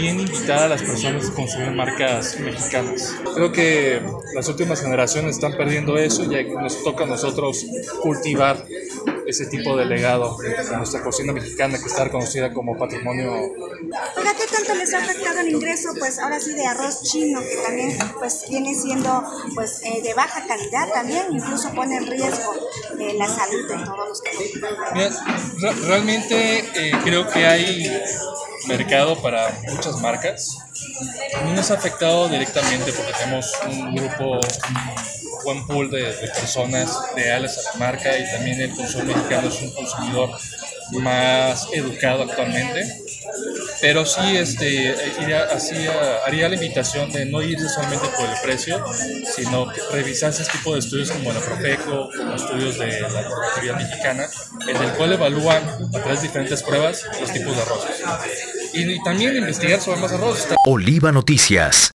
también invitar a las personas a consumir marcas mexicanas. Creo que las últimas generaciones están perdiendo eso y nos toca a nosotros cultivar ese tipo de legado de nuestra cocina mexicana, que está reconocida como patrimonio. Oiga, ¿qué tanto les ha afectado el ingreso, pues ahora sí, de arroz chino, que también pues viene siendo pues de baja calidad también, incluso pone en riesgo la salud de todos los que Mira, realmente creo que hay mercado para muchas marcas. No nos ha afectado directamente porque tenemos un buen pool de personas leales a la marca, y también el consumidor mexicano es un consumidor más educado actualmente. Pero sí haría la invitación de no ir solamente por el precio, sino que revisar ese tipo de estudios como la Profeco, como estudios de la normatividad mexicana, en el cual evalúan a través de diferentes pruebas los tipos de arroces. Y también investigar sobre más arroz. Oliva Noticias.